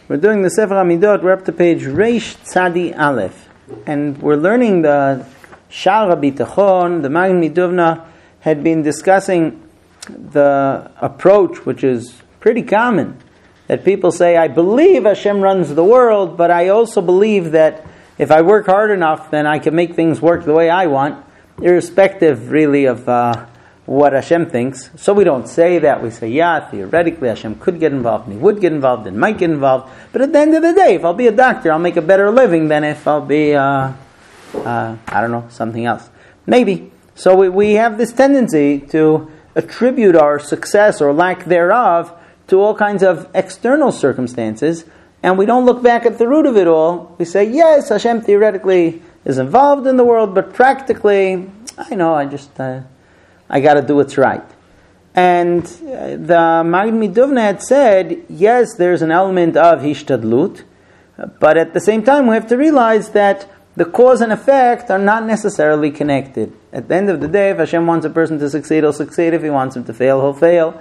We're doing the Sefer Hamidot. We're up to page Reish Tzadi Aleph, and we're learning the Sha'ar HaBitachon. The Magen Midovna had been discussing the approach, which is pretty common, that people say, I believe Hashem runs the world, but I also believe that if I work hard enough, then I can make things work the way I want, irrespective really of what Hashem thinks. So we don't say that. We say, yeah, theoretically Hashem could get involved, and He would get involved, and might get involved. But at the end of the day, if I'll be a doctor, I'll make a better living than if I'll be, I don't know, something else. Maybe. So we have this tendency to attribute our success or lack thereof to all kinds of external circumstances, and we don't look back at the root of it all. We say, yes, Hashem theoretically is involved in the world, but practically, I know, I got to do what's right. And the Magen Midovna had said, yes, there's an element of hishtadlut, but at the same time we have to realize that the cause and effect are not necessarily connected. At the end of the day, if Hashem wants a person to succeed, he'll succeed. If He wants him to fail, he'll fail.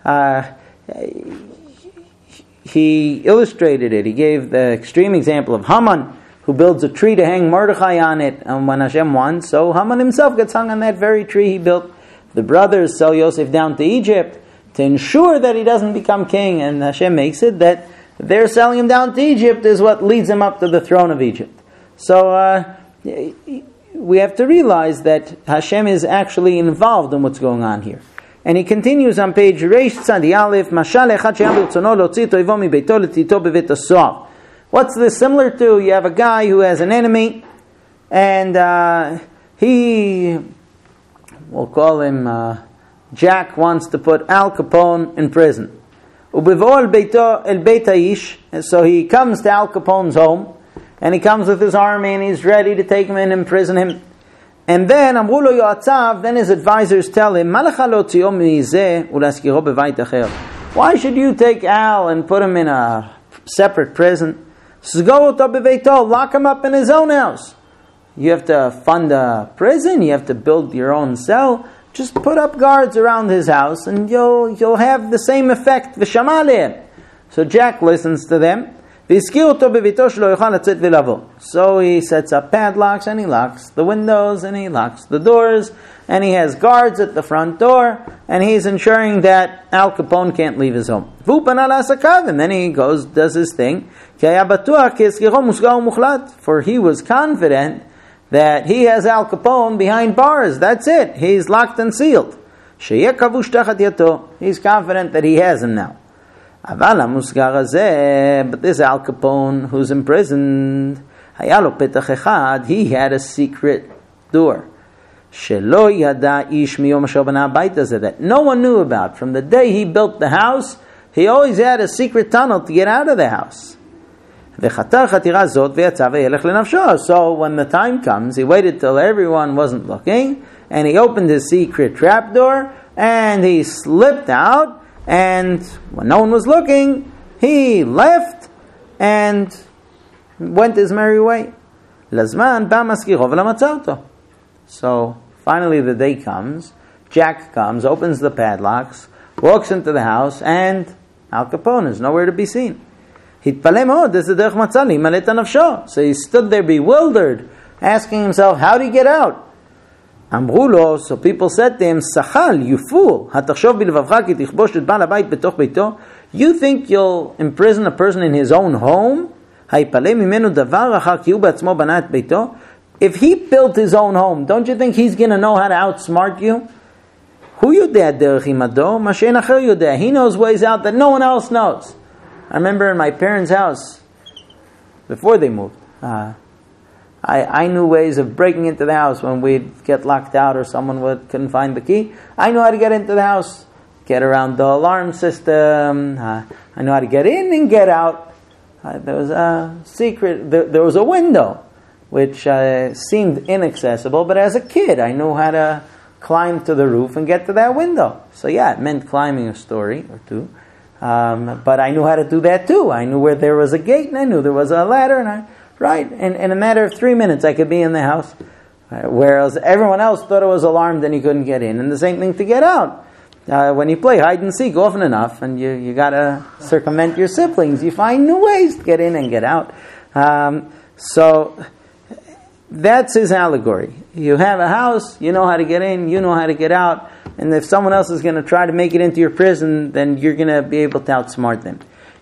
He illustrated it. He gave the extreme example of Haman, who builds a tree to hang Mordechai on it, and when Hashem wants, so Haman himself gets hung on that very tree he built. The brothers sell Yosef down to Egypt to ensure that he doesn't become king, and Hashem makes it that their selling him down to Egypt is what leads him up to the throne of Egypt. So we have to realize that Hashem is actually involved in what's going on here. And he continues on page Reish Tzadi Aleph, Mashal echad she'am b'rtzono le'hotzi to'evo mibeito le'tito b'vet hasoar. What's this similar to? You have a guy who has an enemy, and we'll call him Jack, wants to put Al Capone in prison. Ubevo el beit ha'ish, and so he comes to Al Capone's home, and he comes with his army, and he's ready to take him and imprison him. And then Amru lo yoatzav, then his advisors tell him, why should you take Al and put him in a separate prison? Lock him up in his own house. You have to fund a prison, you have to build your own cell. Just put up guards around his house and you'll have the same effect. So Jack listens to them. So he sets up padlocks, and he locks the windows, and he locks the doors, and he has guards at the front door, and he's ensuring that Al Capone can't leave his home. And then he goes, does his thing. For he was confident that he has Al Capone behind bars. That's it. He's locked and sealed. He's confident that he has him now. But this Al Capone who's imprisoned, he had a secret door that no one knew about. From the day he built the house, he always had a secret tunnel to get out of the house. So when the time comes, he waited till everyone wasn't looking, and he opened his secret trapdoor, and he slipped out. And when no one was looking, he left and went his merry way. So finally the day comes, Jack comes, opens the padlocks, walks into the house, and Al Capone is nowhere to be seen. So he stood there bewildered, asking himself, how did he get out? So people said to him, Sachal, you fool. You think you'll imprison a person in his own home? If he built his own home, don't you think he's going to know how to outsmart you? He knows ways out that no one else knows. I remember in my parents' house, before they moved, I knew ways of breaking into the house when we'd get locked out or someone couldn't find the key. I knew how to get into the house, get around the alarm system. I knew how to get in and get out. There was a secret. There was a window, which seemed inaccessible, but as a kid, I knew how to climb to the roof and get to that window. So yeah, it meant climbing a story or two. But I knew how to do that too. I knew where there was a gate, and I knew there was a ladder, and in a matter of 3 minutes, I could be in the house, whereas everyone else thought it was alarmed and he couldn't get in. And the same thing to get out. When you play hide and seek often enough, and you got to circumvent your siblings, you find new ways to get in and get out. So that's his allegory. You have a house, you know how to get in, you know how to get out, and if someone else is going to try to make it into your prison, then you're going to be able to outsmart them.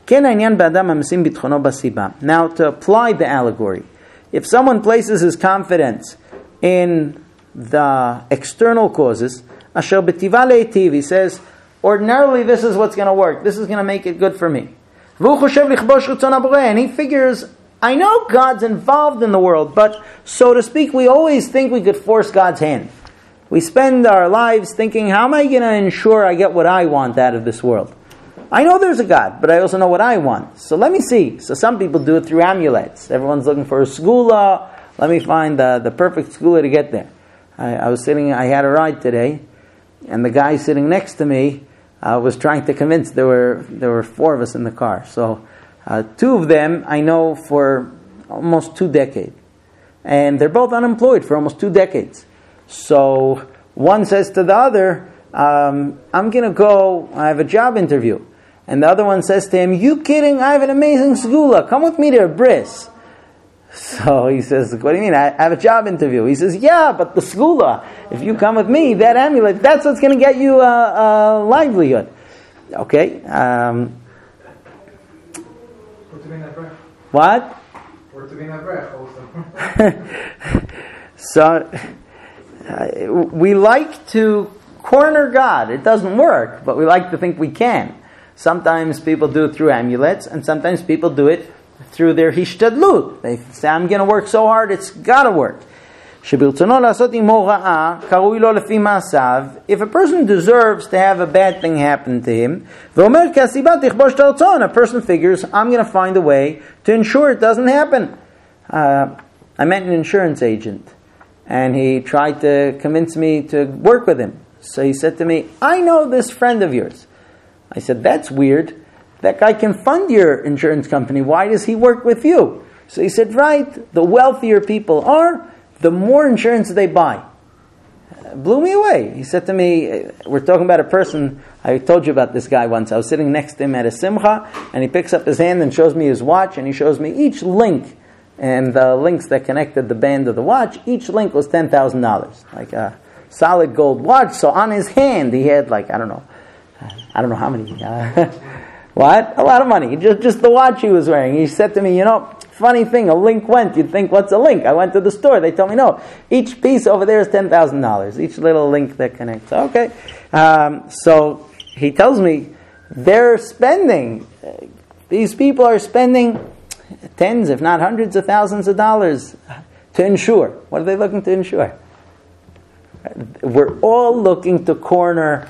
Now, to apply the allegory, if someone places his confidence in the external causes, Asher b'tiva leitiv, he says, ordinarily this is what's going to work. This is going to make it good for me. And he figures, I know God's involved in the world, but so to speak, we always think we could force God's hand. We spend our lives thinking, how am I going to ensure I get what I want out of this world? I know there's a God, but I also know what I want. So let me see. So some people do it through amulets. Everyone's looking for a segula. Let me find the perfect segula to get there. I had a ride today, and the guy sitting next to me was trying to convince. There were 4 of us in the car. So 2 of them I know for almost 2 decades. And they're both unemployed for almost 2 decades. So one says to the other, I'm going to go, I have a job interview. And the other one says to him, you kidding? I have an amazing segula. Come with me to a bris. So he says, what do you mean? I have a job interview. He says, yeah, but the segula, if you come with me, that amulet, that's what's going to get you a livelihood. Okay. What? So we like to corner God. It doesn't work, but we like to think we can. Sometimes people do it through amulets, and sometimes people do it through their hishtadlut. They say, I'm going to work so hard, it's got to work. If a person deserves to have a bad thing happen to him, a person figures, I'm going to find a way to ensure it doesn't happen. I met an insurance agent, and he tried to convince me to work with him. So he said to me, I know this friend of yours. I said, that's weird. That guy can fund your insurance company. Why does he work with you? So he said, right, the wealthier people are, the more insurance they buy. Blew me away. He said to me, we're talking about a person, I told you about this guy once. I was sitting next to him at a simcha, and he picks up his hand and shows me his watch, and he shows me each link, and the links that connected the band of the watch, each link was $10,000. Like a solid gold watch. So on his hand, he had like, I don't know how many. What? A lot of money. Just the watch he was wearing. He said to me, funny thing, a link went. You'd think, what's a link? I went to the store. They told me, no. Each piece over there is $10,000. Each little link that connects. Okay. So he tells me, they're spending, these people are spending tens, if not hundreds of thousands of dollars to insure. What are they looking to insure? We're all looking to corner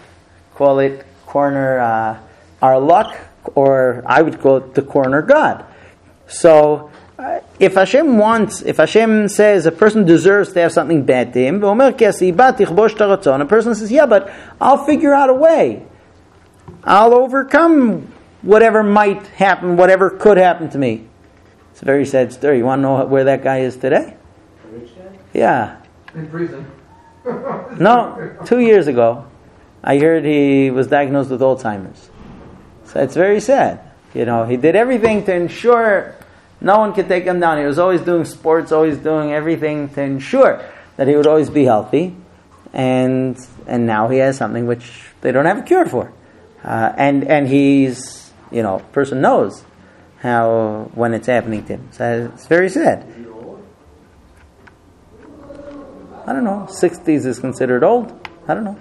our luck, or I would call it to corner God. So if Hashem says a person deserves to have something bad to him, a person says, yeah, but I'll figure out a way. I'll overcome whatever might happen, whatever could happen to me. It's a very sad story. You want to know where that guy is today? Yeah. In prison. No, 2 years ago, I heard he was diagnosed with Alzheimer's. So it's very sad. He did everything to ensure no one could take him down. He was always doing sports, always doing everything to ensure that he would always be healthy. And now he has something which they don't have a cure for. And he's, person knows how, when it's happening to him. So it's very sad. I don't know. 60s is considered old. I don't know.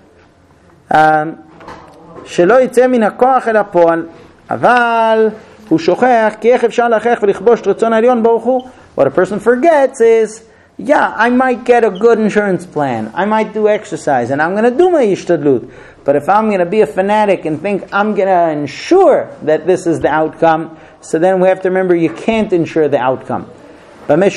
שלא יצא מן הכוח אל הפועל, אבל הוא שוכח כי איך אפשר להכרח ולכבוש את רצון העליון ברוך הוא. What a person forgets is, yeah, I might get a good insurance plan, I might do exercise, and I'm going to do my ishtadlut. But if I'm going to be a fanatic and think I'm going to ensure that this is the outcome, so then we have to remember you can't ensure the outcome. Just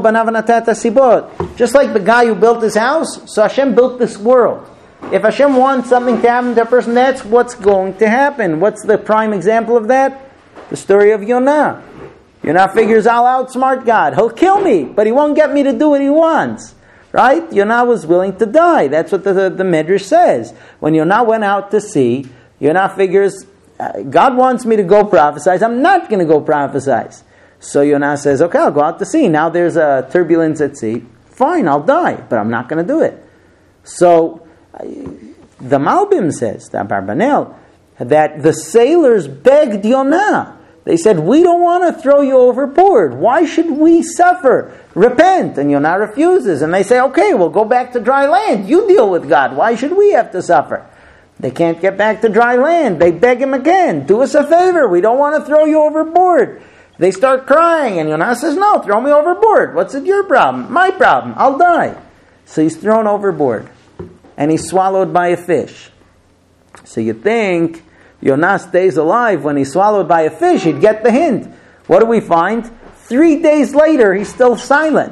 like the guy who built his house, so Hashem built this world. If Hashem wants something to happen to a person, that's what's going to happen. What's the prime example of that? The story of Yonah. Yonah figures, I'll outsmart God. He'll kill me, but he won't get me to do what he wants. right? Yonah was willing to die. That's what the Medrash says. When Yonah went out to sea, Yonah figures, God wants me to go prophesize. I'm not going to go prophesize. So Yonah says, okay, I'll go out to sea. Now there's a turbulence at sea. Fine, I'll die, but I'm not going to do it. So the Malbim says, the Abarbanel, that the sailors begged Yonah. They said, we don't want to throw you overboard. Why should we suffer? Repent. And Yonah refuses. And they say, okay, we'll go back to dry land. You deal with God. Why should we have to suffer? They can't get back to dry land. They beg him again. Do us a favor. We don't want to throw you overboard. They start crying. And Yonah says, no, throw me overboard. What's it your problem? My problem. I'll die. So he's thrown overboard. And he's swallowed by a fish. So you think Yonah stays alive when he's swallowed by a fish, he'd get the hint. What do we find? 3 days later, he's still silent.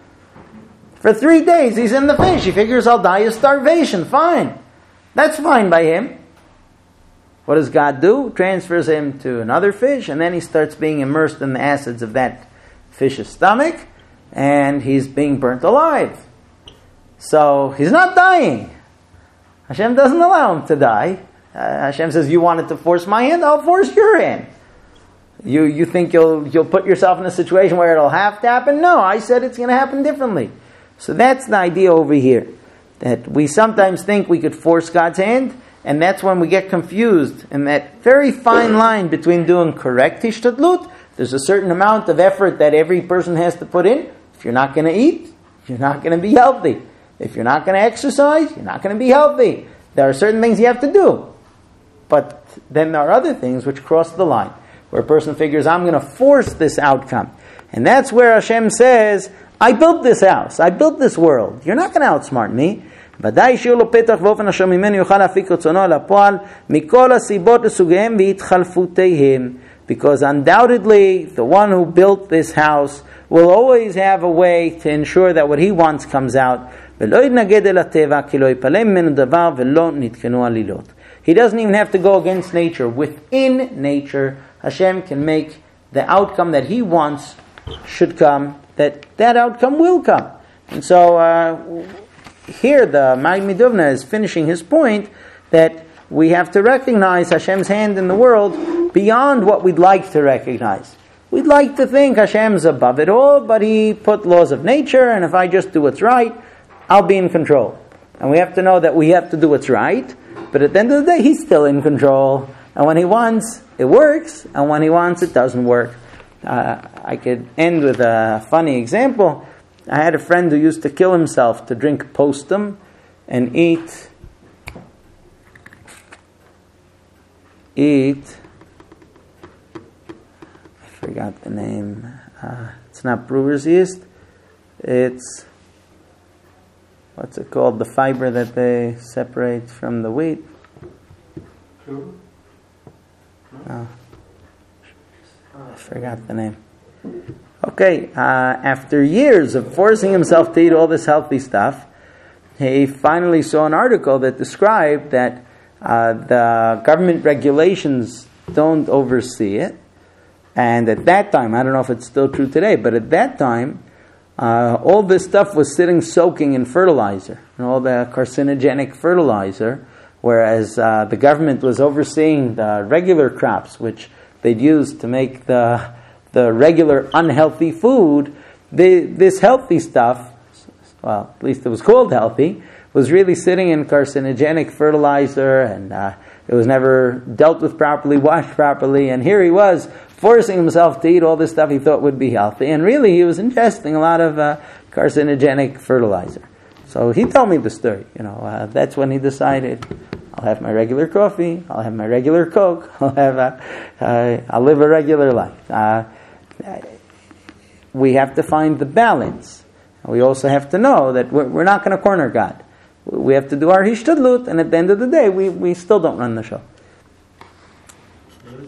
For 3 days, he's in the fish. He figures, I'll die of starvation. Fine. That's fine by him. What does God do? Transfers him to another fish, and then he starts being immersed in the acids of that fish's stomach, and he's being burnt alive. So, he's not dying. Hashem doesn't allow him to die. Hashem says, you wanted to force my hand? I'll force your hand. You think you'll put yourself in a situation where it'll have to happen? No, I said it's going to happen differently. So that's the idea over here. That we sometimes think we could force God's hand, and that's when we get confused. And that very fine line between doing correct hishtadlut, there's a certain amount of effort that every person has to put in. If you're not going to eat, you're not going to be healthy. If you're not going to exercise, you're not going to be healthy. There are certain things you have to do. But then there are other things which cross the line, where a person figures, I'm going to force this outcome. And that's where Hashem says, I built this house, I built this world. You're not going to outsmart me. Because undoubtedly, the one who built this house will always have a way to ensure that what he wants comes out. He doesn't even have to go against nature. Within nature, Hashem can make the outcome that He wants should come, that outcome will come. And so here the Mag Miduvna is finishing his point that we have to recognize Hashem's hand in the world beyond what we'd like to recognize. We'd like to think Hashem's above it all, but He put laws of nature, and if I just do what's right, I'll be in control. And we have to know that we have to do what's right, but at the end of the day, He's still in control. And when He wants, it works. And when He wants, it doesn't work. I could end with a funny example. I had a friend who used to kill himself to drink postum and eat. I forgot the name. It's not brewer's yeast. It's, what's it called? The fiber that they separate from the wheat. Oh. I forgot the name. Okay, after years of forcing himself to eat all this healthy stuff, he finally saw an article that described that the government regulations don't oversee it. And at that time, I don't know if it's still true today, but at that time, all this stuff was sitting soaking in fertilizer, and all the carcinogenic fertilizer, whereas the government was overseeing the regular crops, which they'd use to make the regular unhealthy food. This healthy stuff, well, at least it was called healthy, was really sitting in carcinogenic fertilizer, and it was never dealt with properly, washed properly, and here he was forcing himself to eat all this stuff he thought would be healthy, and really he was ingesting a lot of carcinogenic fertilizer. So he told me the story. That's when he decided, I'll have my regular coffee, I'll have my regular Coke, I'll live a regular life. We have to find the balance. We also have to know that we're not going to corner God. We have to do our hishtadlut, and at the end of the day, we still don't run the show.